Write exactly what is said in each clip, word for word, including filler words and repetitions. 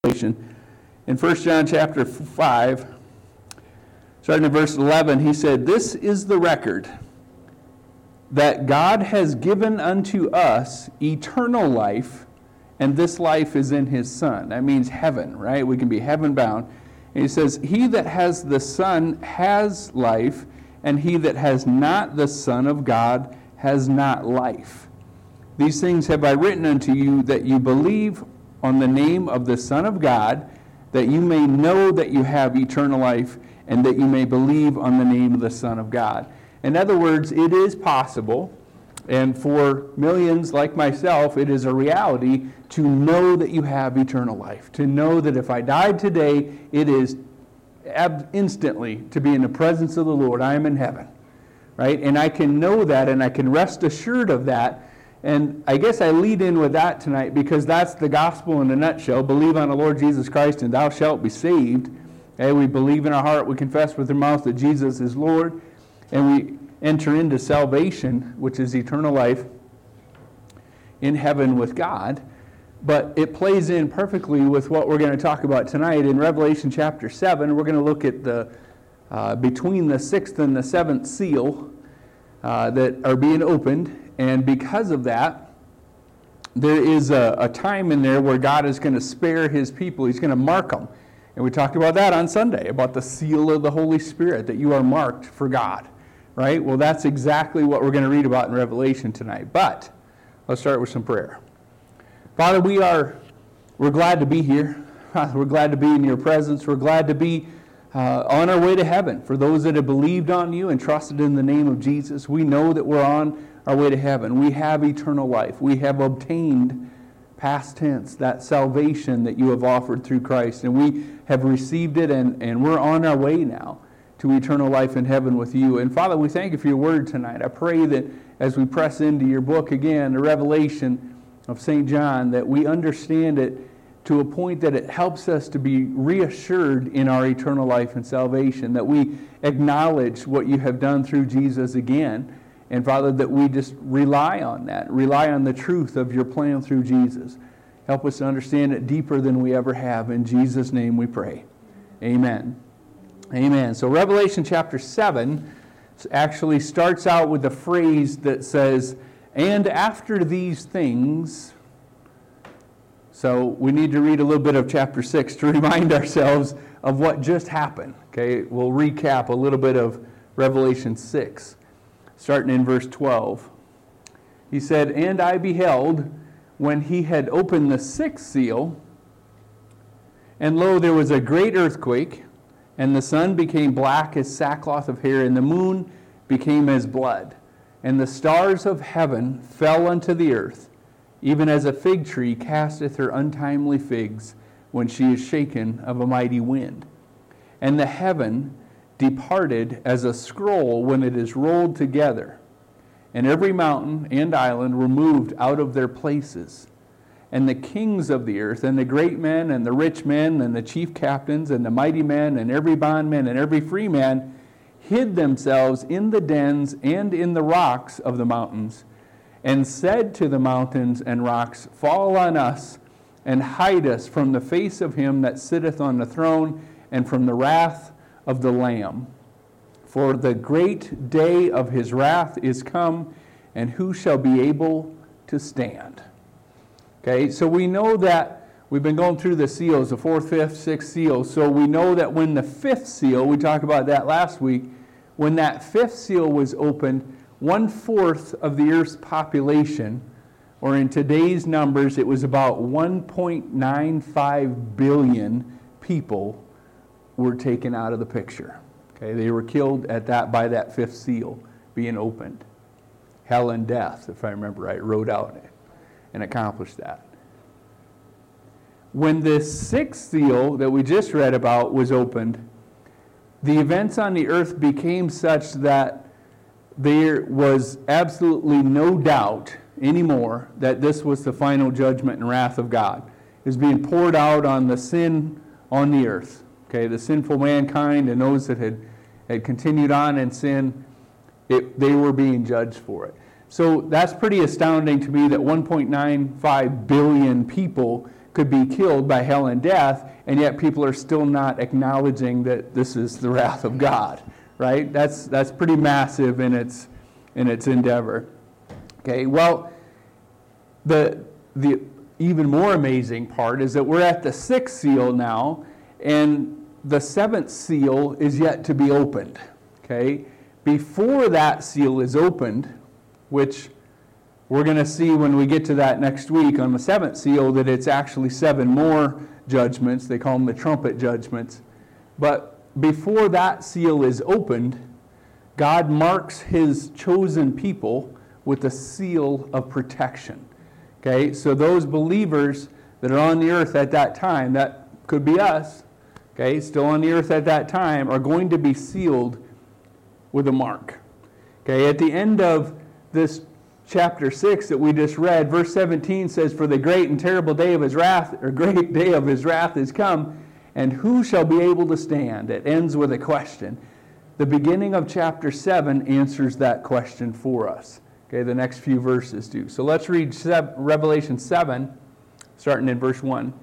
Revelation. In First John chapter five, starting in verse eleven, he said, "This is the record, that God has given unto us eternal life, and this life is in his Son." That means heaven, right? We can be heaven bound. And he says, "He that has the Son has life, and he that has not the Son of God has not life. These things have I written unto you, that you believe on the name of the Son of God, that you may know that you have eternal life, and that you may believe on the name of the Son of God." In other words, it is possible, and for millions like myself, it is a reality to know that you have eternal life. To know that if I died today, it is ab- instantly to be in the presence of the Lord. I am in heaven, right? And I can know that, and I can rest assured of that. And I guess I lead in with that tonight because that's the gospel in a nutshell. Believe on the Lord Jesus Christ and thou shalt be saved. Okay, we believe in our heart, we confess with our mouth that Jesus is Lord, and we enter into salvation, which is eternal life in heaven with God. But it plays in perfectly with what we're going to talk about tonight. In Revelation chapter seven, we're going to look at the uh, between the sixth and the seventh seal uh, that are being opened. And because of that, there is a, a time in there where God is going to spare his people. He's going to mark them. And we talked about that on Sunday, about the seal of the Holy Spirit, that you are marked for God. Right? Well, that's exactly what we're going to read about in Revelation tonight. But let's start with some prayer. Father, we are we're glad to be here. We're glad to be in your presence. We're glad to be uh, on our way to heaven. For those that have believed on you and trusted in the name of Jesus, we know that we're on our way to heaven. We have eternal life. We have obtained, past tense, that salvation that you have offered through Christ. And we have received it, and, and we're on our way now to eternal life in heaven with you. And Father, we thank you for your word tonight. I pray that as we press into your book again, the Revelation of Saint John, that we understand it to a point that it helps us to be reassured in our eternal life and salvation, that we acknowledge what you have done through Jesus again. And Father, that we just rely on that, rely on the truth of your plan through Jesus. Help us to understand it deeper than we ever have. In Jesus' name we pray. Amen. Amen. So Revelation chapter seven actually starts out with a phrase that says, "And after these things." So we need to read a little bit of chapter six to remind ourselves of what just happened. Okay, we'll recap a little bit of Revelation six. Starting in verse twelve. He said, "And I beheld, when he had opened the sixth seal, and lo, there was a great earthquake, and the sun became black as sackcloth of hair, and the moon became as blood, and the stars of heaven fell unto the earth, even as a fig tree casteth her untimely figs when she is shaken of a mighty wind. And the heaven departed as a scroll when it is rolled together, and every mountain and island were moved out of their places. And the kings of the earth, and the great men, and the rich men, and the chief captains, and the mighty men, and every bondman, and every free man, hid themselves in the dens and in the rocks of the mountains, and said to the mountains and rocks, Fall on us, and hide us from the face of him that sitteth on the throne, and from the wrath of the Lamb. For the great day of his wrath is come, and who shall be able to stand?" Okay, so we know that we've been going through the seals, the fourth, fifth, sixth seal. So we know that when the fifth seal, we talked about that last week, when that fifth seal was opened, one-fourth of the earth's population, or in today's numbers, it was about one point nine five billion people, were taken out of the picture. Okay, they were killed at that by that fifth seal being opened. Hell and death, if I remember right, rode out and accomplished that. When this sixth seal that we just read about was opened, the events on the earth became such that there was absolutely no doubt anymore that this was the final judgment and wrath of God. It was being poured out on the sin on the earth. Okay, the sinful mankind and those that had, had continued on in sin, it, they were being judged for it. So that's pretty astounding to me that one point nine five billion people could be killed by hell and death, and yet people are still not acknowledging that this is the wrath of God, right? That's that's pretty massive in its in its endeavor. Okay, well, the the even more amazing part is that we're at the sixth seal now, and the seventh seal is yet to be opened. Okay, before that seal is opened, which we're going to see when we get to that next week on the seventh seal, that it's actually seven more judgments. They call them the trumpet judgments. But before that seal is opened, God marks his chosen people with a seal of protection. Okay, so those believers that are on the earth at that time, that could be us, okay, still on the earth at that time, are going to be sealed with a mark. Okay, at the end of this chapter six that we just read, verse seventeen says, "For the great and terrible day of his wrath, or great day of his wrath is come, and who shall be able to stand?" It ends with a question. The beginning of chapter seven answers that question for us. Okay, the next few verses do. So let's read Revelation seven, starting in verse one.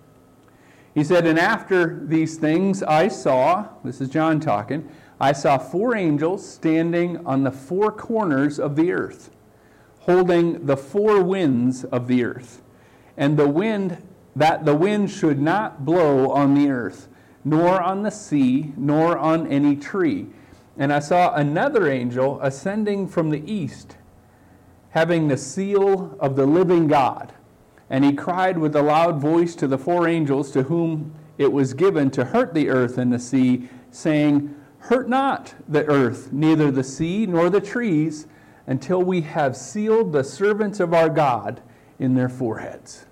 He said, "And after these things I saw," this is John talking, "I saw four angels standing on the four corners of the earth, holding the four winds of the earth, and the wind, that the wind should not blow on the earth, nor on the sea, nor on any tree. And I saw another angel ascending from the east, having the seal of the living God. And he cried with a loud voice to the four angels to whom it was given to hurt the earth and the sea, saying, Hurt not the earth, neither the sea, nor the trees, until we have sealed the servants of our God in their foreheads."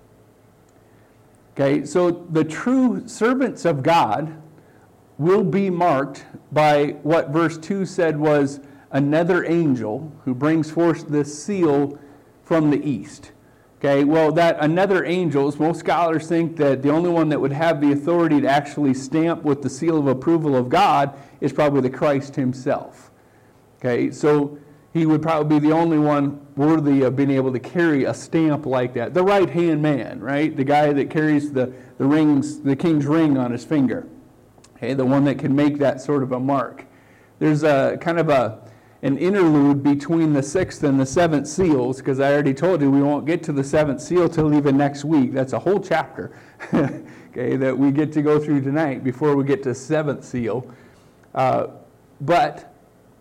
Okay, so the true servants of God will be marked by what verse two said was another angel who brings forth this seal from the east. Okay, well, that another angel, most scholars think that the only one that would have the authority to actually stamp with the seal of approval of God is probably the Christ himself. Okay, so he would probably be the only one worthy of being able to carry a stamp like that. The right-hand man, right? The guy that carries the, the rings, the king's ring on his finger. Okay, the one that can make that sort of a mark. There's a kind of a an interlude between the sixth and the seventh seals, because I already told you we won't get to the seventh seal till even next week. That's a whole chapter, okay, that we get to go through tonight before we get to seventh seal. Uh, but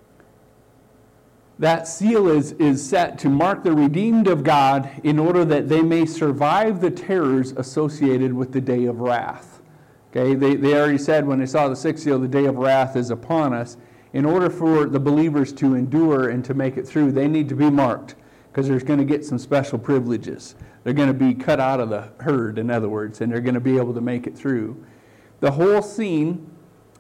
that seal is, is set to mark the redeemed of God in order that they may survive the terrors associated with the day of wrath. Okay, they, they already said when they saw the sixth seal, the day of wrath is upon us. In order for the believers to endure and to make it through, they need to be marked, because they're going to get some special privileges. They're going to be cut out of the herd, in other words, and they're going to be able to make it through. The whole scene,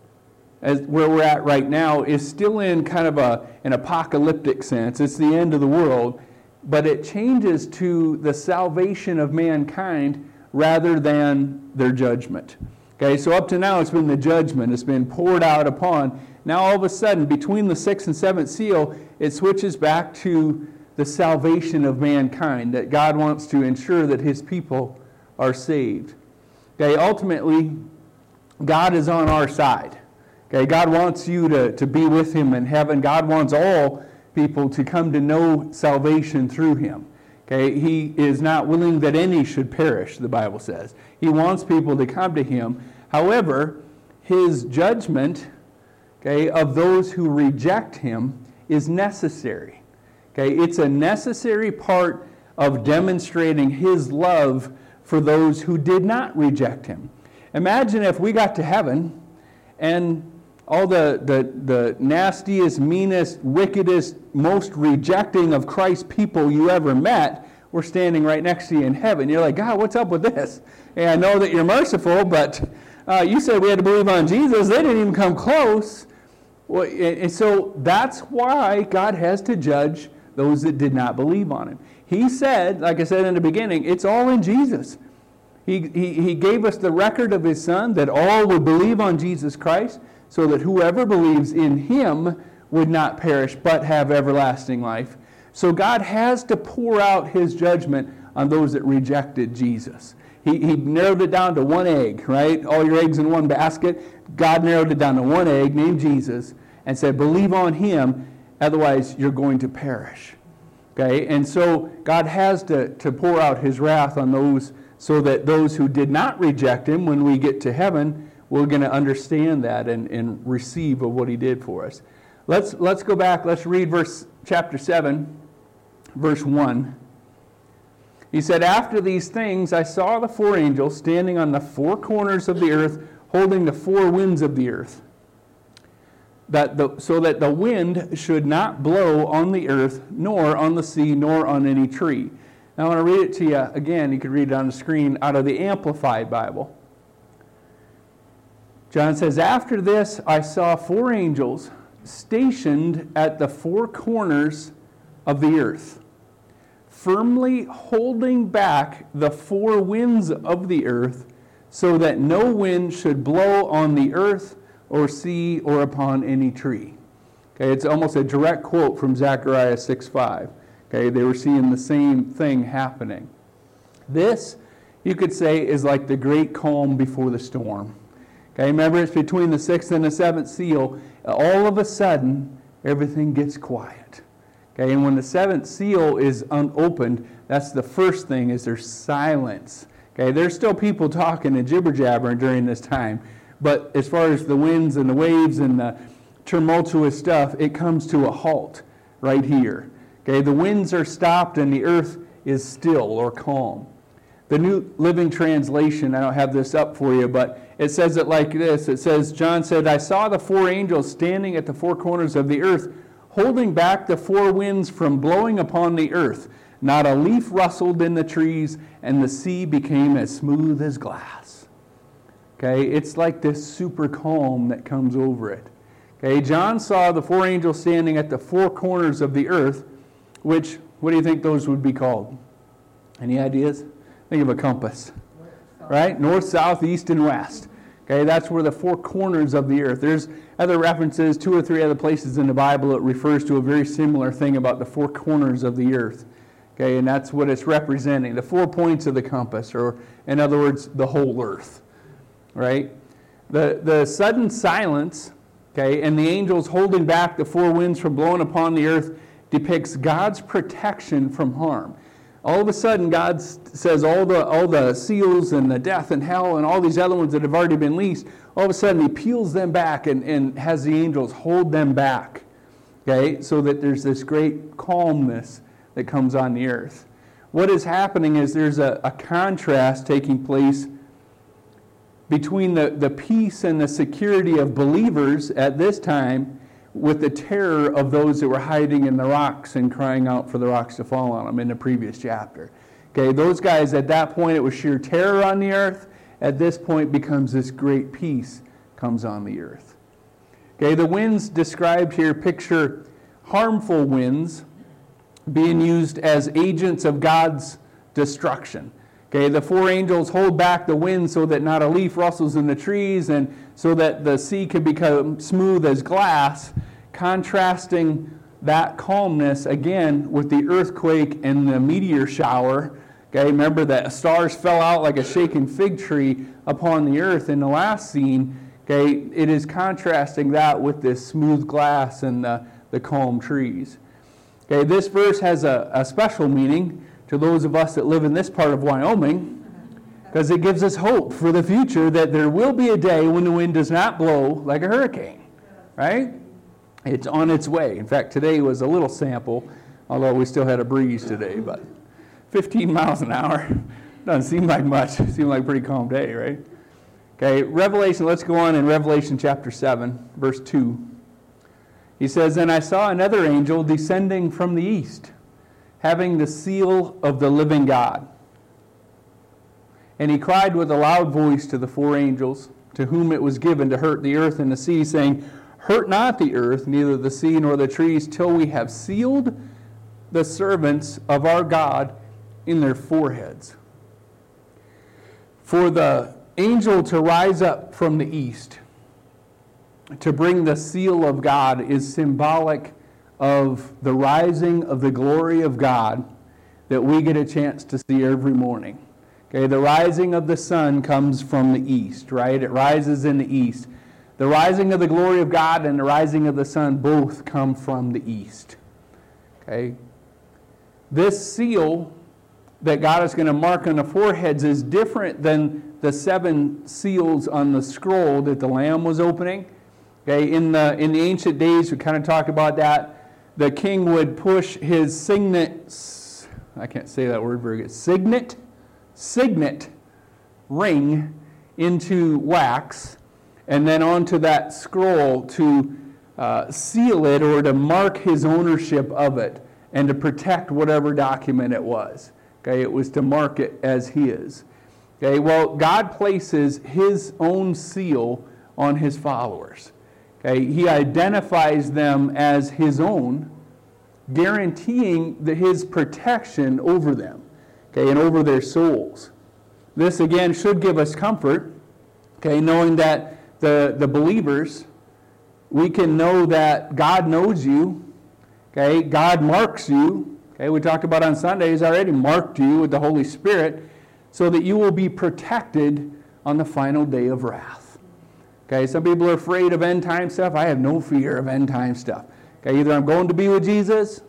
as where we're at right now, is still in kind of a, an apocalyptic sense. It's the end of the world, but it changes to the salvation of mankind rather than their judgment. Okay, so up to now it's been the judgment. It's been poured out upon. Now all of a sudden, between the sixth and seventh seal, it switches back to the salvation of mankind, that God wants to ensure that his people are saved. Okay, ultimately, God is on our side. Okay, God wants you to, to be with him in heaven. God wants all people to come to know salvation through him. Okay, he is not willing that any should perish, the Bible says. He wants people to come to him. However, his judgment, okay, of those who reject him is necessary. Okay, it's a necessary part of demonstrating his love for those who did not reject him. Imagine if we got to heaven and all the, the, the nastiest, meanest, wickedest, most rejecting of Christ's people you ever met were standing right next to you in heaven. You're like, God, what's up with this? And I know that you're merciful, but uh, you said we had to believe on Jesus. They didn't even come close. Well, and so that's why God has to judge those that did not believe on him. He said, like I said in the beginning, it's all in Jesus. He, he, he gave us the record of his Son, that all would believe on Jesus Christ, so that whoever believes in him would not perish but have everlasting life. So God has to pour out his judgment on those that rejected Jesus. He He, he narrowed it down to one egg, right? All your eggs in one basket. God narrowed it down to one egg named Jesus and said, believe on him, otherwise you're going to perish. Okay, and so God has to, to pour out his wrath on those so that those who did not reject him, when we get to heaven, we're going to understand that and, and receive of what he did for us. Let's, let's go back. Let's read verse chapter seven, verse one. He said, after these things I saw the four angels standing on the four corners of the earth, holding the four winds of the earth, that the, so that the wind should not blow on the earth, nor on the sea, nor on any tree. Now I want to read it to you again. You can read it on the screen out of the Amplified Bible. John says, after this I saw four angels stationed at the four corners of the earth, firmly holding back the four winds of the earth, so that no wind should blow on the earth or sea or upon any tree. Okay, it's almost a direct quote from Zechariah six five. Okay, they were seeing the same thing happening. This, you could say, is like the great calm before the storm. Okay, remember, it's between the sixth and the seventh seal. All of a sudden, everything gets quiet. Okay, and when the seventh seal is unopened, that's the first thing, is there's silence. Okay, there's still people talking and jibber-jabbering during this time. But as far as the winds and the waves and the tumultuous stuff, it comes to a halt right here. Okay, the winds are stopped and the earth is still or calm. The New Living Translation, I don't have this up for you, but it says it like this. It says, John said, I saw the four angels standing at the four corners of the earth, holding back the four winds from blowing upon the earth. Not a leaf rustled in the trees, and the sea became as smooth as glass. Okay, it's like this super calm that comes over it. Okay, John saw the four angels standing at the four corners of the earth, which, what do you think those would be called? Any ideas? Think of a compass, right? North, south, east, and west. Okay, that's where the four corners of the earth. There's other references, two or three other places in the Bible that refers to a very similar thing about the four corners of the earth. Okay, and that's what it's representing, the four points of the compass, or in other words, the whole earth. Right? The, the sudden silence, okay, and the angels holding back the four winds from blowing upon the earth depicts God's protection from harm. All of a sudden, God says all the all the seals and the death and hell and all these other ones that have already been leased, all of a sudden he peels them back and, and has the angels hold them back, okay, so that there's this great calmness that comes on the earth. What is happening is there's a, a contrast taking place between the, the peace and the security of believers at this time with the terror of those that were hiding in the rocks and crying out for the rocks to fall on them in the previous chapter. Okay, those guys at that point, it was sheer terror on the earth. At this point becomes this great peace comes on the earth. Okay, the winds described here picture harmful winds being used as agents of God's destruction. Okay, the four angels hold back the wind so that not a leaf rustles in the trees and so that the sea can become smooth as glass, contrasting that calmness again with the earthquake and the meteor shower. Okay, remember that stars fell out like a shaken fig tree upon the earth in the last scene. Okay, it is contrasting that with this smooth glass and the, the calm trees. Okay, this verse has a, a special meaning to those of us that live in this part of Wyoming, because it gives us hope for the future that there will be a day when the wind does not blow like a hurricane, right? It's on its way. In fact, today was a little sample, although we still had a breeze today, but fifteen miles an hour doesn't seem like much. It seemed like a pretty calm day, right? Okay, Revelation, let's go on in Revelation chapter seven, verse two. He says, "And I saw another angel descending from the east, having the seal of the living God. And he cried with a loud voice to the four angels, to whom it was given to hurt the earth and the sea, saying, Hurt not the earth, neither the sea nor the trees, till we have sealed the servants of our God in their foreheads. For the angel to rise up from the east, to bring the seal of God, is symbolic of the rising of the glory of God that we get a chance to see every morning. Okay, the rising of the sun comes from the east, right? It rises in the east. The rising of the glory of God and the rising of the sun both come from the east. Okay? This seal that God is going to mark on the foreheads is different than the seven seals on the scroll that the Lamb was opening. Okay, in the in the ancient days, we kind of talked about that. The king would push his signet, I can't say that word very good, signet, signet ring into wax, and then onto that scroll to uh, seal it or to mark his ownership of it and to protect whatever document it was. Okay, it was to mark it as his. Okay, well, God places his own seal on his followers. Okay, he identifies them as his own, guaranteeing the, his protection over them, okay, and over their souls. This, again, should give us comfort, okay, knowing that the, the believers, we can know that God knows you, okay, God marks you, okay, we talked about on Sunday, he's already marked you with the Holy Spirit, so that you will be protected on the final day of wrath. Okay, some people are afraid of end time stuff. I have no fear of end time stuff. Okay, either I'm going to be with Jesus.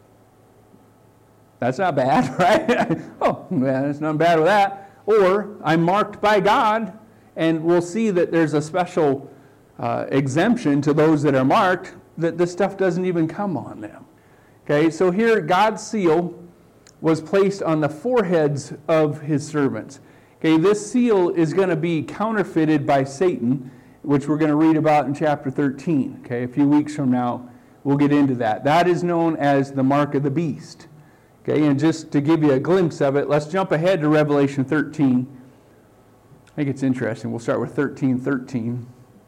That's not bad, right? Oh, man, there's nothing bad with that. Or I'm marked by God, and we'll see that there's a special uh, exemption to those that are marked, that this stuff doesn't even come on them. Okay, so here God's seal was placed on the foreheads of his servants. Okay, this seal is going to be counterfeited by Satan, which we're going to read about in chapter thirteen. Okay, a few weeks from now, we'll get into that. That is known as the mark of the beast. Okay, and just to give you a glimpse of it, let's jump ahead to Revelation thirteen. I think it's interesting. We'll start with thirteen thirteen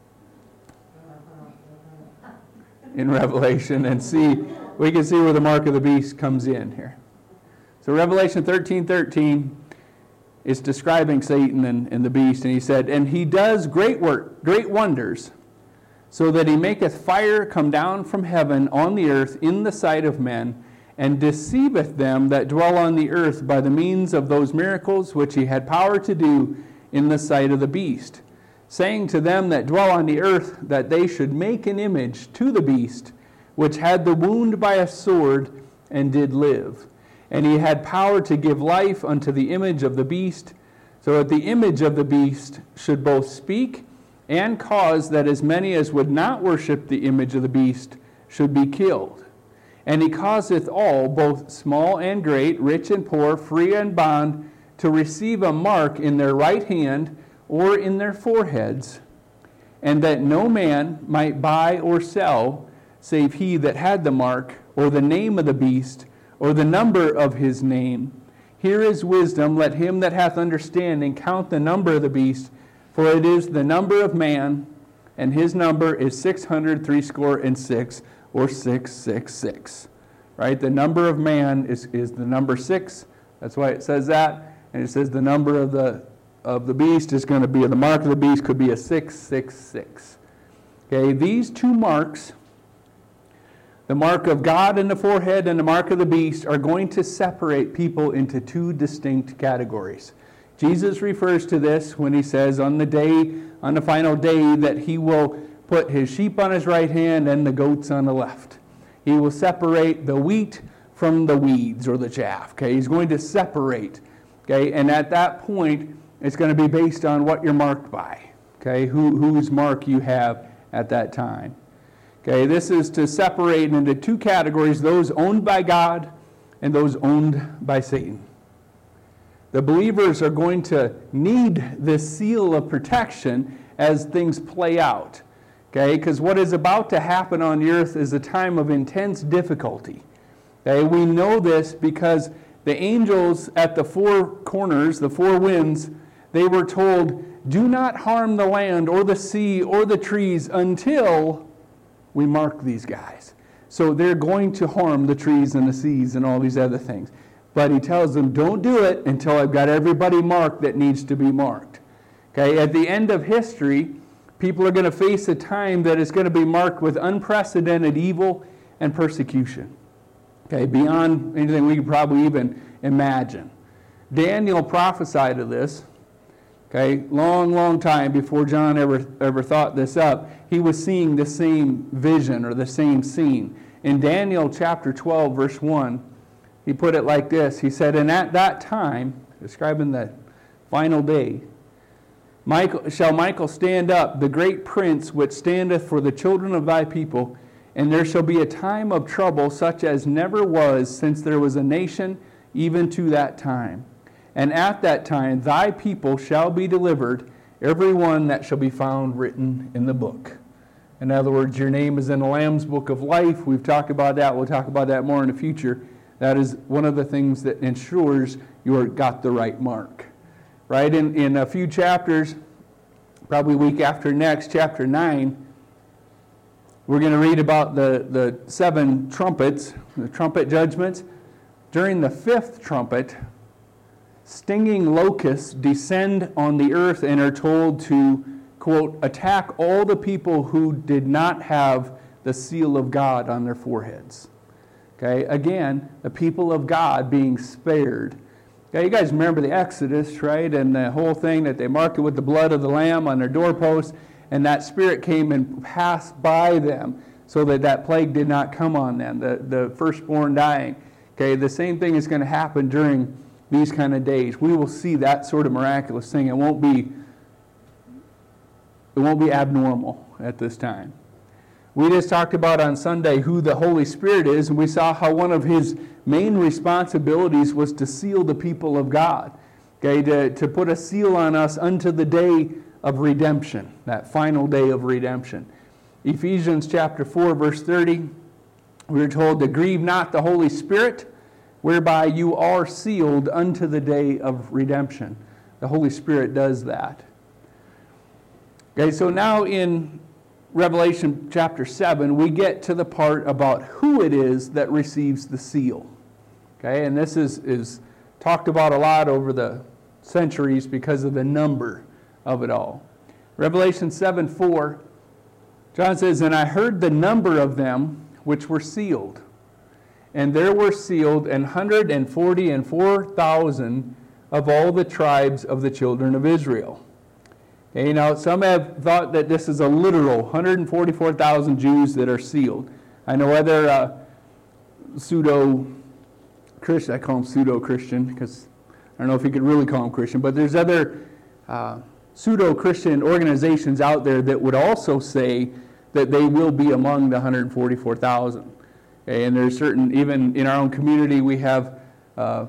in Revelation and see, we can see where the mark of the beast comes in here. So Revelation thirteen thirteen is describing Satan and, and the beast, and he said, "And he does great work, great wonders, so that he maketh fire come down from heaven on the earth in the sight of men, and deceiveth them that dwell on the earth by the means of those miracles which he had power to do in the sight of the beast, saying to them that dwell on the earth that they should make an image to the beast, which had the wound by a sword and did live. And he had power to give life unto the image of the beast, so that the image of the beast should both speak and cause that as many as would not worship the image of the beast should be killed. And he causeth all, both small and great, rich and poor, free and bond, to receive a mark in their right hand or in their foreheads, and that no man might buy or sell, save he that had the mark, or the name of the beast, or the number of his name. Here is wisdom. Let him that hath understanding count the number of the beast, for it is the number of man, and his number is six hundred threescore and six, or six six six. Right? The number of man is, is the number six. That's why it says that. And it says the number of the of the beast is going to be, the mark of the beast could be a six six six. Okay, these two marks, the mark of God in the forehead and the mark of the beast, are going to separate people into two distinct categories. Jesus refers to this when he says on the day, on the final day, that he will put his sheep on his right hand and the goats on the left. He will separate the wheat from the weeds or the chaff. Okay, he's going to separate. Okay, and at that point, it's going to be based on what you're marked by. Okay, who whose mark you have at that time. Okay, this is to separate into two categories, those owned by God and those owned by Satan. The believers are going to need this seal of protection as things play out. Okay, because what is about to happen on the earth is a time of intense difficulty. Okay, we know this because the angels at the four corners, the four winds, they were told, do not harm the land or the sea or the trees until we mark these guys. So they're going to harm the trees and the seas and all these other things. But he tells them, don't do it until I've got everybody marked that needs to be marked. Okay, at the end of history, people are going to face a time that is going to be marked with unprecedented evil and persecution. Okay, beyond anything we could probably even imagine. Daniel prophesied of this, okay, long, long time before John ever, ever thought this up. He was seeing the same vision or the same scene. In Daniel chapter twelve, verse one, he put it like this. He said, and at that time, describing the final day, Michael, shall Michael stand up, the great prince which standeth for the children of thy people, and there shall be a time of trouble such as never was since there was a nation, even to that time. And at that time thy people shall be delivered, every one that shall be found written in the book. In other words, your name is in the Lamb's Book of Life. We've talked about that. We'll talk about that more in the future. That is one of the things that ensures you got the right mark. Right? In, in a few chapters, probably week after next, chapter nine, we're going to read about the, the seven trumpets, the trumpet judgments. During the fifth trumpet, stinging locusts descend on the earth and are told to, quote, attack all the people who did not have the seal of God on their foreheads. Okay, again, the people of God being spared. Okay, you guys remember the Exodus, right? And the whole thing that they marked it with the blood of the Lamb on their doorposts, and that Spirit came and passed by them so that that plague did not come on them, the, the firstborn dying. Okay, the same thing is going to happen during these kind of days. We will see that sort of miraculous thing. It won't be, it won't be abnormal at this time. We just talked about on Sunday who the Holy Spirit is, and we saw how one of his main responsibilities was to seal the people of God. Okay, to, to put a seal on us unto the day of redemption, that final day of redemption. Ephesians chapter four, verse thirty, we are told to grieve not the Holy Spirit, whereby you are sealed unto the day of redemption. The Holy Spirit does that. Okay, so now in Revelation chapter seven, we get to the part about who it is that receives the seal. Okay, and this is, is talked about a lot over the centuries because of the number of it all. Revelation seven four, John says, and I heard the number of them which were sealed. And there were sealed an hundred and forty and four thousand of all the tribes of the children of Israel. Okay, now some have thought that this is a literal one hundred forty-four thousand Jews that are sealed. I know other uh, pseudo-Christian, I call them pseudo-Christian because I don't know if you could really call them Christian, but there's other uh, pseudo-Christian organizations out there that would also say that they will be among the one hundred forty-four thousand. Okay, and there's certain, even in our own community, we have uh,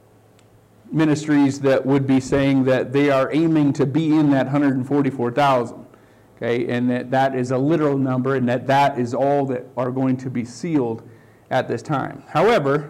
ministries that would be saying that they are aiming to be in that one hundred forty-four thousand. Okay, and that that is a literal number, and that that is all that are going to be sealed at this time. However,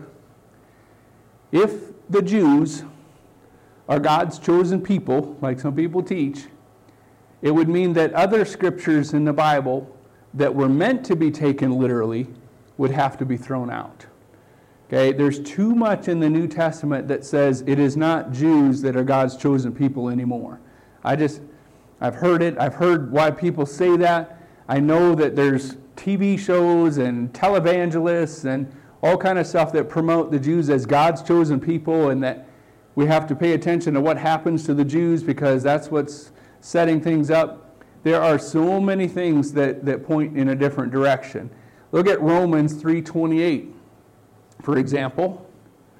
if the Jews are God's chosen people, like some people teach, it would mean that other scriptures in the Bible that were meant to be taken literally would have to be thrown out. Okay, there's too much in the New Testament that says it is not Jews that are God's chosen people anymore. I just, I've heard it. I've heard why people say that. I know that there's T V shows and televangelists and all kind of stuff that promote the Jews as God's chosen people, and that we have to pay attention to what happens to the Jews because that's what's setting things up. There are so many things that, that point in a different direction. Look at Romans three twenty-eight, for example.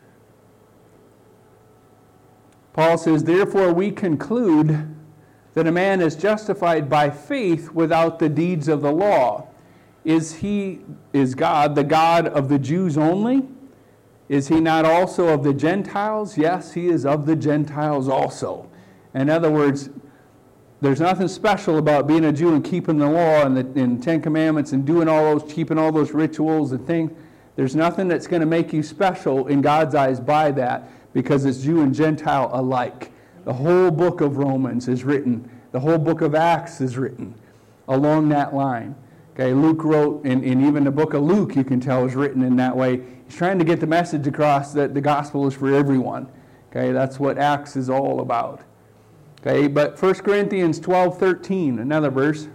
Paul says, therefore we conclude that a man is justified by faith without the deeds of the law. Is he, is God the God of the Jews only? Is he not also of the Gentiles? Yes, he is of the Gentiles also. In other words, there's nothing special about being a Jew and keeping the law and the and Ten Commandments and doing all those, keeping all those rituals and things. There's nothing that's going to make you special in God's eyes by that, because it's Jew and Gentile alike. The whole book of Romans is written. The whole book of Acts is written along that line. Okay, Luke wrote, and, and even the book of Luke, you can tell, is written in that way. He's trying to get the message across that the gospel is for everyone. Okay, that's what Acts is all about. Okay, but First Corinthians twelve thirteen, another verse,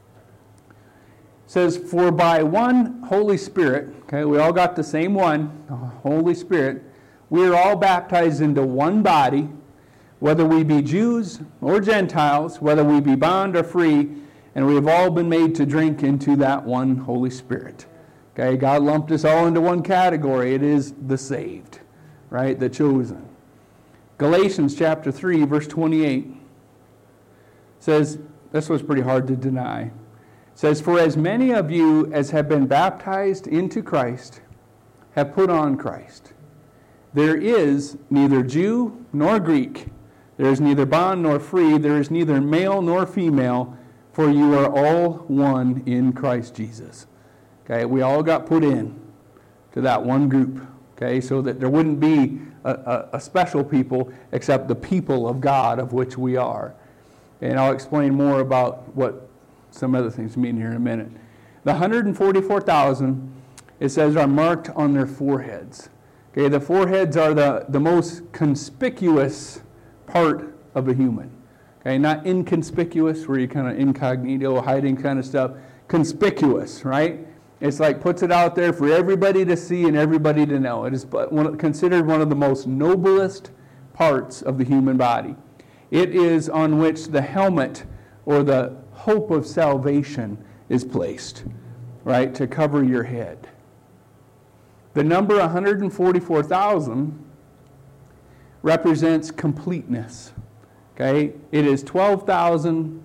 says, for by one Holy Spirit, okay, we all got the same one, Holy Spirit, We are all baptized into one body, whether we be Jews or Gentiles, whether we be bond or free, and we have all been made to drink into that one Holy Spirit. Okay, God lumped us all into one category. It is the saved, right? The chosen. Galatians chapter three, verse twenty-eight says, this was pretty hard to deny. It says, for as many of you as have been baptized into Christ have put on Christ. There is neither Jew nor Greek. There is neither bond nor free. There is neither male nor female, for you are all one in Christ Jesus. Okay, we all got put in to that one group. Okay, so that there wouldn't be a, a, a special people except the people of God, of which we are. And I'll explain more about what some other things mean here in a minute. The one hundred forty-four thousand, it says, are marked on their foreheads. Okay, the foreheads are the, the most conspicuous part of a human. Okay, not inconspicuous, where you kind of incognito, hiding kind of stuff. Conspicuous, right? It's like puts it out there for everybody to see and everybody to know. It is one, considered one of the most noblest parts of the human body. It is on which the helmet or the hope of salvation is placed, right, to cover your head. The number one hundred forty-four thousand represents completeness. Okay, it is twelve thousand.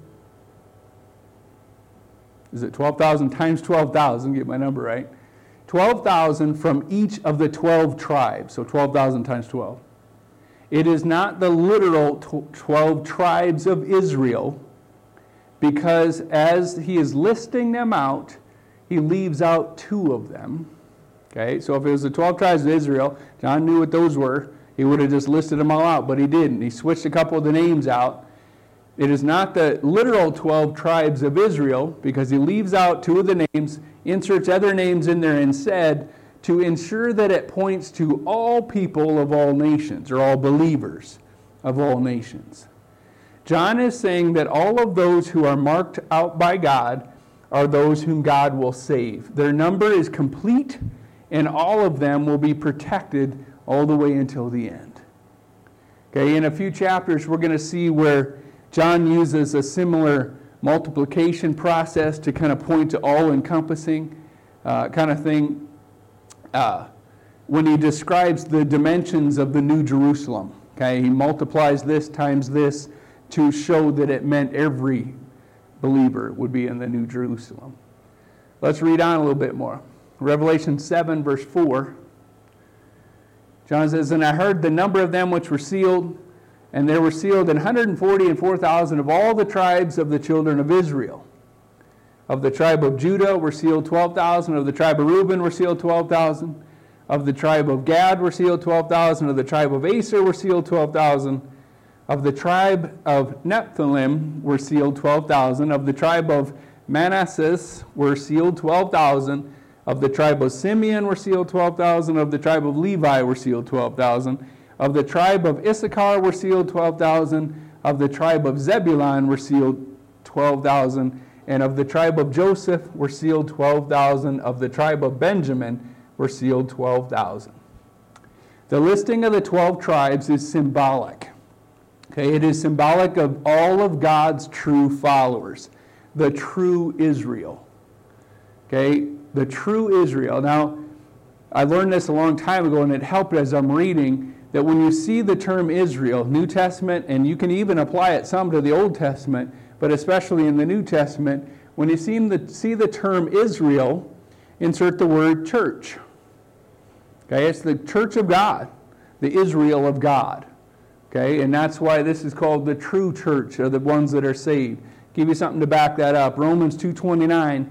Is it twelve thousand times twelve thousand? Get my number right. twelve thousand from each of the twelve tribes. So twelve thousand times twelve. It is not the literal twelve tribes of Israel, because as he is listing them out, he leaves out two of them. Okay, so if it was the twelve tribes of Israel, John knew what those were. He would have just listed them all out, but he didn't. He switched a couple of the names out. It is not the literal twelve tribes of Israel, because he leaves out two of the names, inserts other names in there instead, to ensure that it points to all people of all nations, or all believers of all nations. John is saying that all of those who are marked out by God are those whom God will save. Their number is complete, and all of them will be protected all the way until the end. Okay, in a few chapters, we're going to see where John uses a similar multiplication process to kind of point to all-encompassing uh, kind of thing uh, when he describes the dimensions of the New Jerusalem. Okay, he multiplies this times this to show that it meant every believer would be in the New Jerusalem. Let's read on a little bit more. Revelation seven, verse four. John says, and I heard the number of them which were sealed, and there were sealed one hundred forty and four thousand of all the tribes of the children of Israel. Of the tribe of Judah were sealed twelve thousand. Of the tribe of Reuben were sealed twelve thousand. Of the tribe of Gad were sealed twelve thousand. Of the tribe of Aser were sealed twelve thousand. Of the tribe of Nephthalim were sealed twelve thousand. Of the tribe of Manasseh were sealed twelve thousand. Of the tribe of Simeon were sealed twelve thousand. Of the tribe of Levi were sealed twelve thousand. Of the tribe of Issachar were sealed twelve thousand. Of the tribe of Zebulun were sealed twelve thousand. And of the tribe of Joseph were sealed twelve thousand. Of the tribe of Benjamin were sealed twelve thousand. The listing of the twelve tribes is symbolic. Okay, it is symbolic of all of God's true followers, the true Israel. Okay, the true Israel. Now, I learned this a long time ago, and it helped as I'm reading, that when you see the term Israel, New Testament, and you can even apply it some to the Old Testament, but especially in the New Testament, when you see the, see the term Israel, insert the word church. Okay, it's the church of God, the Israel of God. Okay, and that's why this is called the true church, or the ones that are saved. Give you something to back that up. Romans two twenty-nine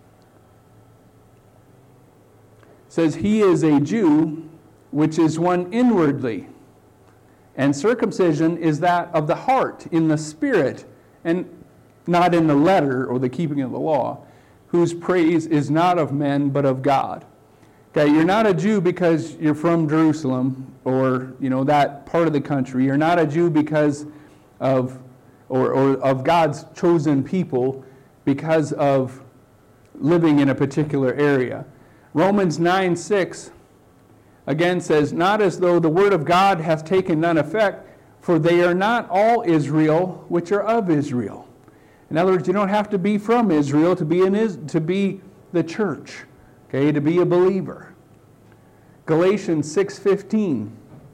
says, he is a Jew, which is one inwardly, and circumcision is that of the heart, in the spirit, and not in the letter or the keeping of the law, whose praise is not of men but of God. Okay, you're not a Jew because you're from Jerusalem or, you know, that part of the country. You're not a Jew because of or, or of God's chosen people because of living in a particular area. Romans nine six again says, not as though the word of God hath taken none effect, for they are not all Israel which are of Israel. In other words, you don't have to be from Israel to be in Is- to be the church, okay, to be a believer. Galatians six fifteen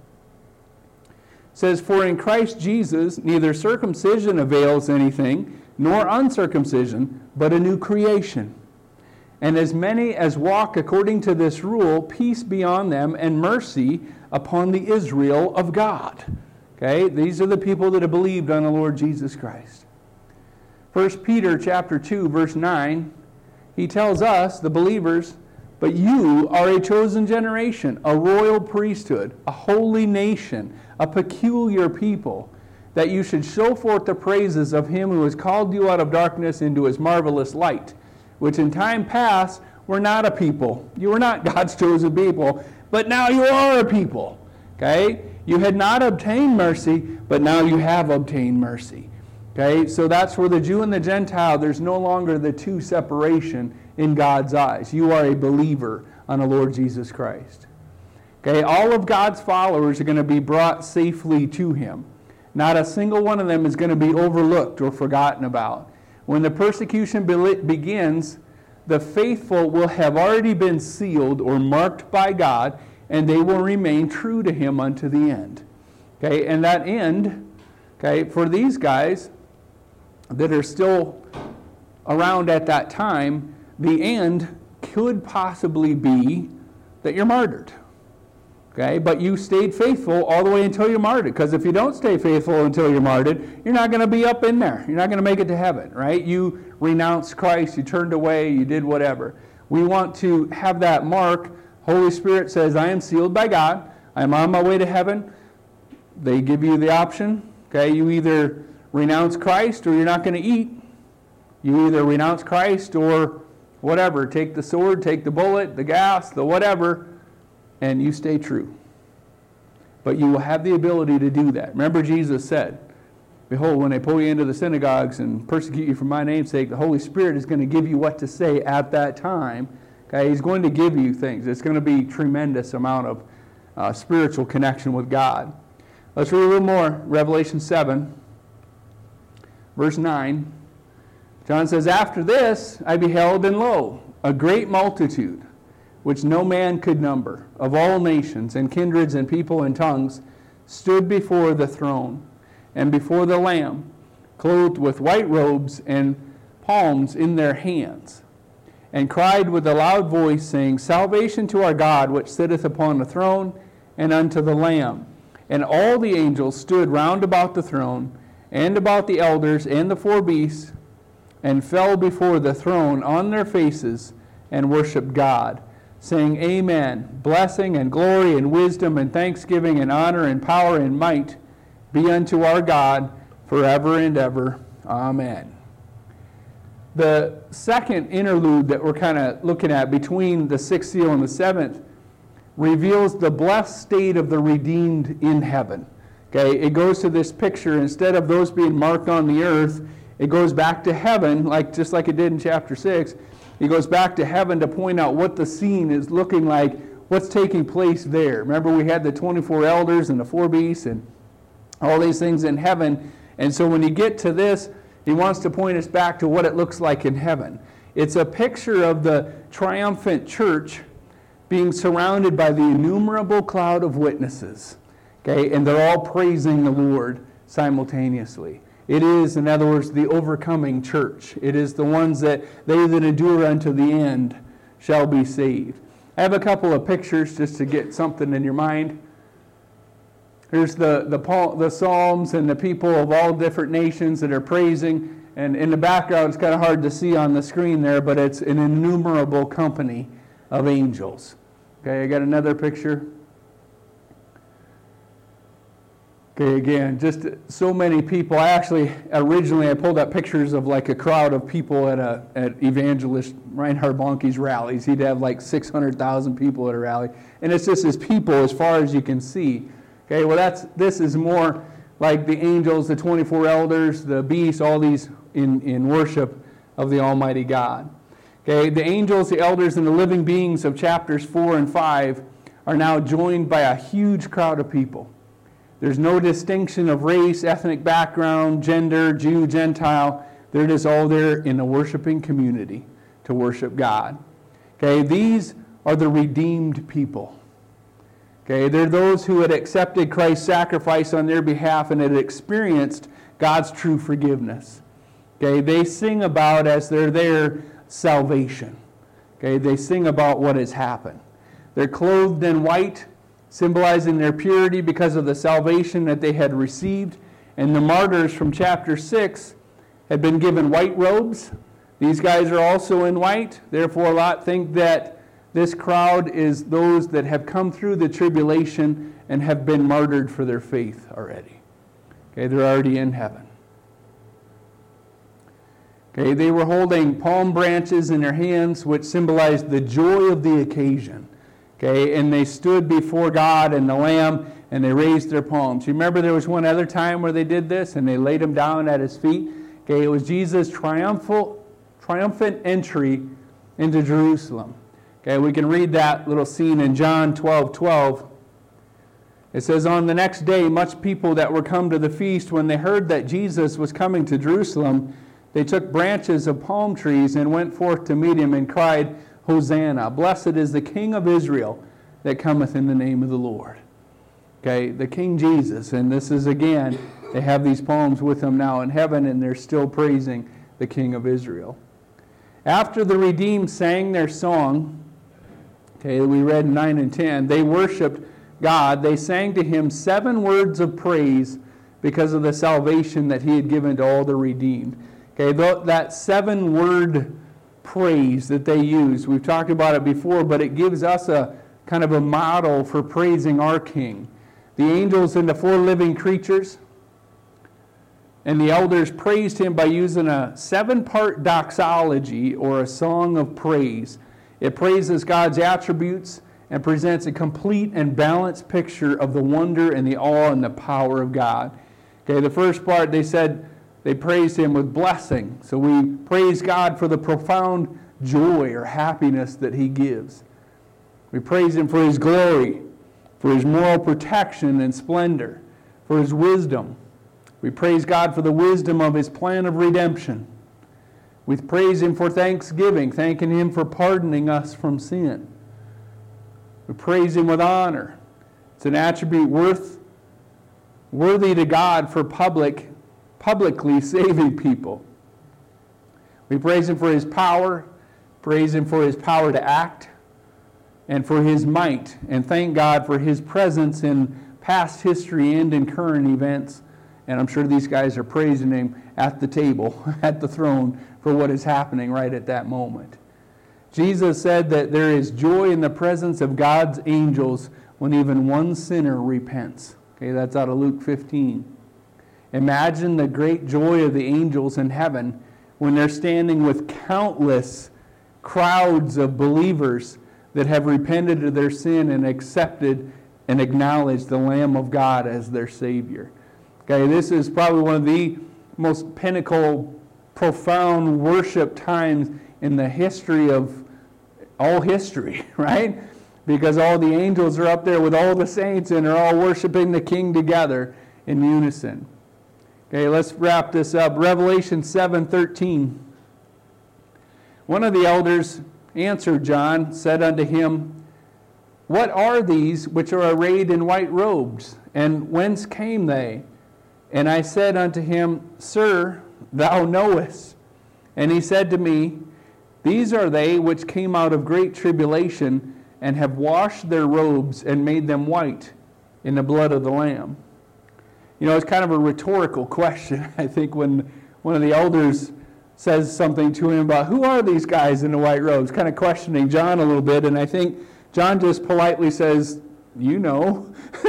says, for in Christ Jesus neither circumcision avails anything, nor uncircumcision, but a new creation. And as many as walk according to this rule, peace be on them and mercy upon the Israel of God. Okay, these are the people that have believed on the Lord Jesus Christ. First Peter chapter two, verse nine, he tells us, the believers, but you are a chosen generation, a royal priesthood, a holy nation, a peculiar people, that you should show forth the praises of him who has called you out of darkness into his marvelous light, which in time past were not a people. You were not God's chosen people, but now you are a people. Okay? You had not obtained mercy, but now you have obtained mercy. Okay? So that's for the Jew and the Gentile. There's no longer the two separation in God's eyes. You are a believer on the Lord Jesus Christ. Okay? All of God's followers are going to be brought safely to him. Not a single one of them is going to be overlooked or forgotten about. When the persecution be- begins, the faithful will have already been sealed or marked by God, and they will remain true to him unto the end. Okay, and that end, okay, for these guys that are still around at that time, the end could possibly be that you're martyred. Okay, but you stayed faithful all the way until you're martyred. Because if you don't stay faithful until you're martyred, you're not going to be up in there. You're not going to make it to heaven, right? You renounced Christ, you turned away, you did whatever. We want to have that mark. Holy Spirit says, I am sealed by God. I am on my way to heaven. They give you the option. Okay, you either renounce Christ or you're not going to eat. You either renounce Christ or whatever. Take the sword, take the bullet, the gas, the whatever, and you stay true. But you will have the ability to do that. Remember, Jesus said, behold, when they pull you into the synagogues and persecute you for my name's sake, the Holy Spirit is going to give you what to say at that time. Okay, he's going to give you things. It's going to be a tremendous amount of uh, spiritual connection with God. Let's read a little more. Revelation seven, verse nine. John says, after this I beheld, and lo, a great multitude, which no man could number, of all nations and kindreds and people and tongues, stood before the throne and before the Lamb, clothed with white robes and palms in their hands, and cried with a loud voice, saying, salvation to our God, which sitteth upon the throne, and unto the Lamb. And all the angels stood round about the throne, and about the elders and the four beasts, and fell before the throne on their faces, and worshipped God, saying, amen. Blessing and glory and wisdom and thanksgiving and honor and power and might be unto our God forever and ever. Amen. The second interlude that we're kind of looking at between the sixth seal and the seventh reveals the blessed state of the redeemed in heaven. Okay, it goes to this picture. Instead of those being marked on the earth, it goes back to heaven, like just like it did in chapter six. He goes back to heaven to point out what the scene is looking like, what's taking place there. Remember, we had the twenty-four elders and the four beasts and all these things in heaven. And so when you get to this, he wants to point us back to what it looks like in heaven. It's a picture of the triumphant church being surrounded by the innumerable cloud of witnesses. Okay, and they're all praising the Lord simultaneously. It is, in other words, the overcoming church. It is the ones that they that endure unto the end shall be saved. I have a couple of pictures just to get something in your mind. Here's the, the, the Psalms and the people of all different nations that are praising. And in the background, it's kind of hard to see on the screen there, but it's an innumerable company of angels. Okay, I got another picture. Okay, again, just so many people. I actually, originally, I pulled up pictures of like a crowd of people at a at evangelist Reinhard Bonnke's rallies. He'd have like six hundred thousand people at a rally. And it's just his people as far as you can see. Okay, well, that's this is more like the angels, the twenty-four elders, the beasts, all these in, in worship of the Almighty God. Okay, the angels, the elders, and the living beings of chapters four and five are now joined by a huge crowd of people. There's no distinction of race, ethnic background, gender, Jew, Gentile. They're just all there in a worshiping community to worship God. Okay, these are the redeemed people. Okay, they're those who had accepted Christ's sacrifice on their behalf and had experienced God's true forgiveness. Okay, they sing about, as they're there, salvation. Okay, they sing about what has happened. They're clothed in white, symbolizing their purity because of the salvation that they had received. And the martyrs from chapter six had been given white robes. These guys are also in white. Therefore, a lot think that this crowd is those that have come through the tribulation and have been martyred for their faith already. Okay, they're already in heaven. Okay, they were holding palm branches in their hands, which symbolized the joy of the occasion. Okay, and they stood before God and the Lamb, and they raised their palms. You remember there was one other time where they did this, and they laid them down at his feet? Okay, it was Jesus' triumphal, triumphant entry into Jerusalem. Okay, we can read that little scene in John twelve twelve. It says, "On the next day, much people that were come to the feast, when they heard that Jesus was coming to Jerusalem, they took branches of palm trees and went forth to meet him and cried, Hosanna, blessed is the King of Israel that cometh in the name of the Lord." Okay, the King Jesus. And this is again, they have these palms with them now in heaven, and they're still praising the King of Israel. After the redeemed sang their song, okay, we read in nine and ten, they worshiped God. They sang to him seven words of praise because of the salvation that he had given to all the redeemed. Okay, that seven-word praise that they use, we've talked about it before, but it gives us a kind of a model for praising our King. The angels and the four living creatures and the elders praised him by using a seven-part doxology, or a song of praise. It praises God's attributes and presents a complete and balanced picture of the wonder and the awe and the power of God. Okay, the first part, they said they praised him with blessing. So we praise God for the profound joy or happiness that he gives. We praise him for his glory, for his moral protection and splendor, for his wisdom. We praise God for the wisdom of his plan of redemption. We praise him for thanksgiving, thanking him for pardoning us from sin. We praise him with honor. It's an attribute worth, worthy to God for public, publicly saving people. We praise him for his power, praise him for his power to act, and for his might, and thank God for his presence in past history and in current events. And I'm sure these guys are praising him at the table, at the throne, for what is happening right at that moment. Jesus said that there is joy in the presence of God's angels when even one sinner repents. Okay, that's out of Luke fifteen. Imagine the great joy of the angels in heaven when they're standing with countless crowds of believers that have repented of their sin and accepted and acknowledged the Lamb of God as their Savior. Okay, this is probably one of the most pinnacle, profound worship times in the history of all history, right? Because all the angels are up there with all the saints and they're all worshiping the King together in unison. Okay, let's wrap this up. Revelation seven thirteen. One of the elders answered John, said unto him, What are these which are arrayed in white robes, and whence came they? And I said unto him, Sir, thou knowest. And he said to me, These are they which came out of great tribulation, and have washed their robes and made them white in the blood of the Lamb. You know, it's kind of a rhetorical question, I think, when one of the elders says something to him about, who are these guys in the white robes? Kind of questioning John a little bit, and I think John just politely says, you know,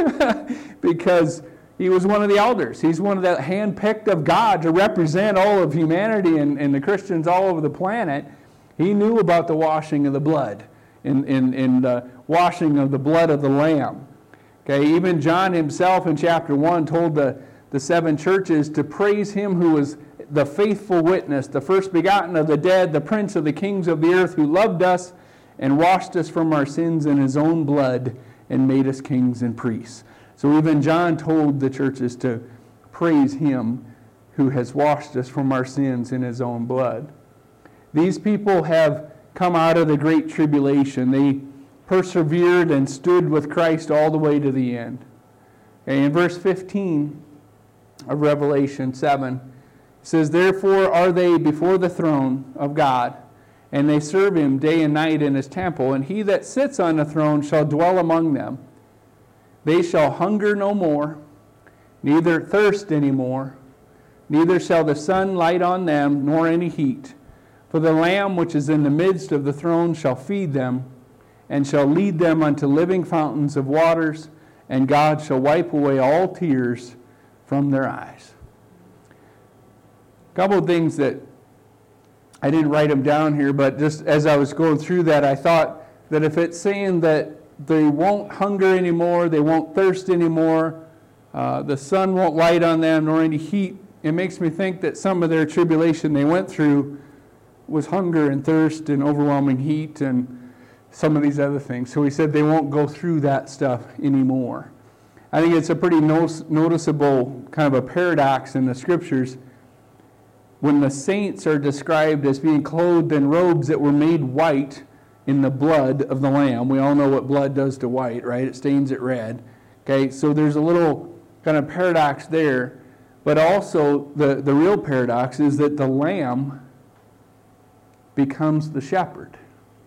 because he was one of the elders. He's one of the handpicked of God to represent all of humanity and, and the Christians all over the planet. He knew about the washing of the blood, in, in, in the washing of the blood of the Lamb. Okay, even John himself in chapter one told the, the seven churches to praise him who was the faithful witness, the first begotten of the dead, the prince of the kings of the earth, who loved us and washed us from our sins in his own blood and made us kings and priests. So even John told the churches to praise him who has washed us from our sins in his own blood. These people have come out of the great tribulation. They persevered and stood with Christ all the way to the end. Okay, in verse fifteen of Revelation seven, it says, "Therefore are they before the throne of God, and they serve him day and night in his temple, and he that sits on the throne shall dwell among them. They shall hunger no more, neither thirst any more, neither shall the sun light on them, nor any heat. For the Lamb which is in the midst of the throne shall feed them, and shall lead them unto living fountains of waters, and God shall wipe away all tears from their eyes." A couple of things that I didn't write them down here, but just as I was going through that, I thought that if it's saying that they won't hunger anymore, they won't thirst anymore, uh, the sun won't light on them, nor any heat, it makes me think that some of their tribulation they went through was hunger and thirst and overwhelming heat and some of these other things. So he said they won't go through that stuff anymore. I think it's a pretty noticeable kind of a paradox in the scriptures when the saints are described as being clothed in robes that were made white in the blood of the Lamb. We all know what blood does to white, right? It stains it red. Okay, so there's a little kind of paradox there. But also the, the real paradox is that the Lamb becomes the shepherd.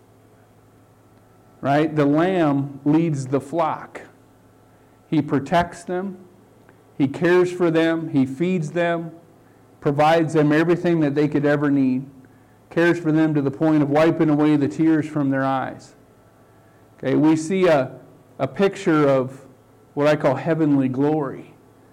Right? The Lamb leads the flock. He protects them. He cares for them. He feeds them. Provides them everything that they could ever need. Cares for them to the point of wiping away the tears from their eyes. Okay, we see a, a picture of what I call heavenly glory.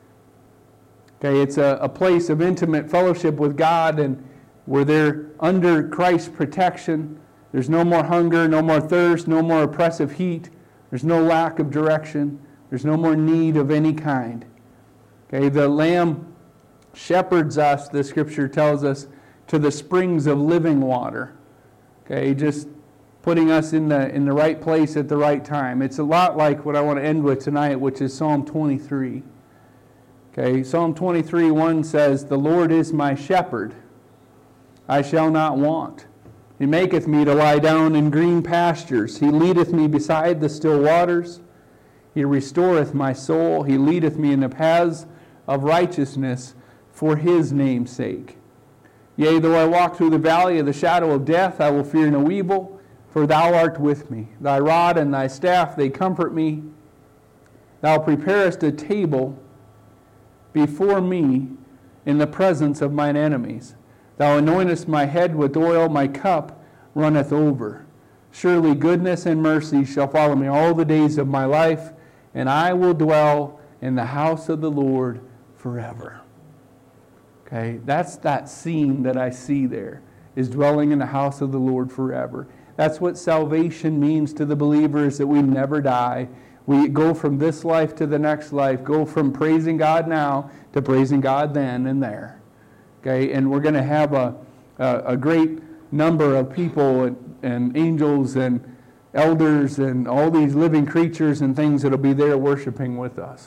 Okay, it's a, a place of intimate fellowship with God, and where they're under Christ's protection. There's no more hunger, no more thirst, no more oppressive heat. There's no lack of direction. There's no more need of any kind. Okay, the Lamb shepherds us, the scripture tells us, to the springs of living water. Okay, just putting us in the in the right place at the right time. It's a lot like what I want to end with tonight, which is Psalm twenty-three. Okay, Psalm twenty-three one says, "The Lord is my shepherd, I shall not want. He maketh me to lie down in green pastures. He leadeth me beside the still waters. He restoreth my soul. He leadeth me in the paths of righteousness for his name's sake. Yea, though I walk through the valley of the shadow of death, I will fear no evil, for thou art with me. Thy rod and thy staff, they comfort me. Thou preparest a table before me in the presence of mine enemies. Thou anointest my head with oil, my cup runneth over. Surely goodness and mercy shall follow me all the days of my life, and I will dwell in the house of the Lord forever." Okay, that's that scene that I see there, is dwelling in the house of the Lord forever. That's what salvation means to the believers, that we never die. We go from this life to the next life, go from praising God now to praising God then and there. Okay, and we're going to have a, a, a great number of people and, and angels and elders and all these living creatures and things that will be there worshiping with us.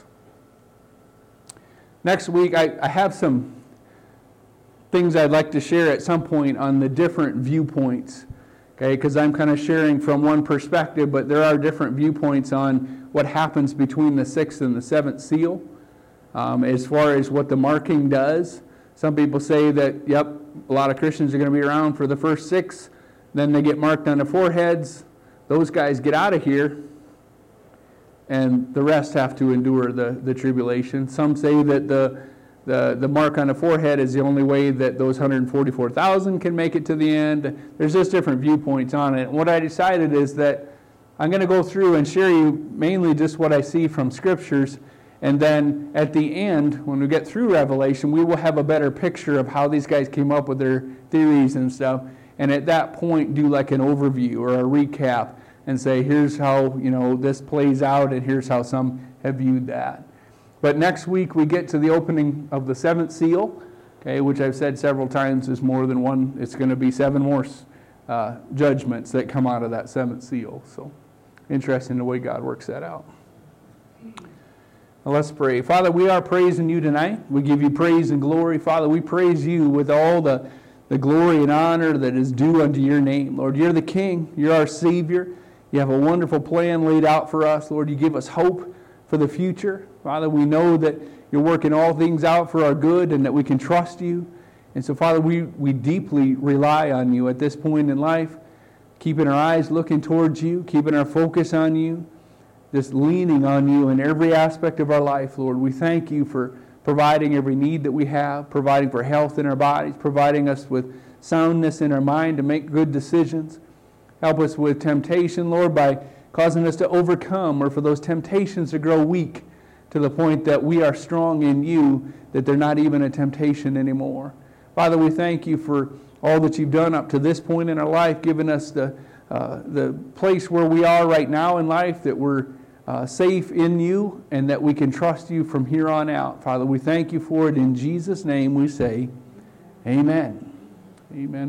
Next week, I, I have some things I'd like to share at some point on the different viewpoints. Okay, because I'm kind of sharing from one perspective, but there are different viewpoints on what happens between the sixth and the seventh seal, um, as far as what the marking does. Some people say that, yep, a lot of Christians are going to be around for the first six, then they get marked on the foreheads. Those guys get out of here, and the rest have to endure the, the tribulation. Some say that the, the, the mark on the forehead is the only way that those one hundred forty-four thousand can make it to the end. There's just different viewpoints on it. And what I decided is that I'm going to go through and share you mainly just what I see from scriptures. And then at the end, when we get through Revelation, we will have a better picture of how these guys came up with their theories and stuff. And at that point, do like an overview or a recap and say, here's how, you know, this plays out, and here's how some have viewed that. But next week, we get to the opening of the seventh seal, okay, which I've said several times is more than one. It's going to be seven more uh, judgments that come out of that seventh seal. So Interesting the way God works that out. Well, let's pray. Father, we are praising you tonight. We give you praise and glory. Father, we praise you with all the, the glory and honor that is due unto your name. Lord, you're the King. You're our Savior. You have a wonderful plan laid out for us. Lord, you give us hope for the future. Father, we know that you're working all things out for our good and that we can trust you. And so, Father, we, we deeply rely on you at this point in life, keeping our eyes looking towards you, keeping our focus on you, just leaning on you in every aspect of our life, Lord. We thank you for providing every need that we have, providing for health in our bodies, providing us with soundness in our mind to make good decisions. Help us with temptation, Lord, by causing us to overcome, or for those temptations to grow weak to the point that we are strong in you, that they're not even a temptation anymore. Father, we thank you for all that you've done up to this point in our life, giving us the uh, the place where we are right now in life, that we're uh, safe in you and that we can trust you from here on out. Father, we thank you for it. In Jesus' name we say, amen. Amen.